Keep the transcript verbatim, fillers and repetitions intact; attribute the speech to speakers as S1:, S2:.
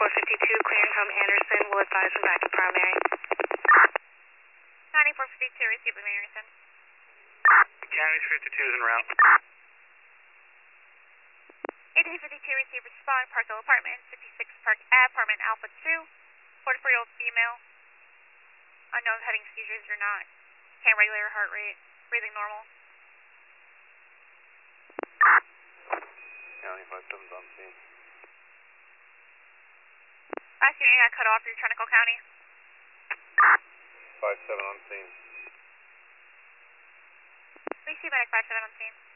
S1: ninety-four fifty-two, clearing from Anderson, will advise him back to primary.
S2: ninety-four fifty-two, receiving Anderson.
S3: County fifty-two is en route.
S2: eighteen fifty-two, receive respond, Parkville Apartment, fifty-six Park Ave, Apartment Alpha two, forty-four-year-old female. Unknown heading seizures or not. Can't regulate her heart rate. Breathing normal.
S3: County five seven's on scene.
S2: I see you got cut off. You're trying to call county.
S3: five seven on scene.
S2: Receive medic five seven on scene.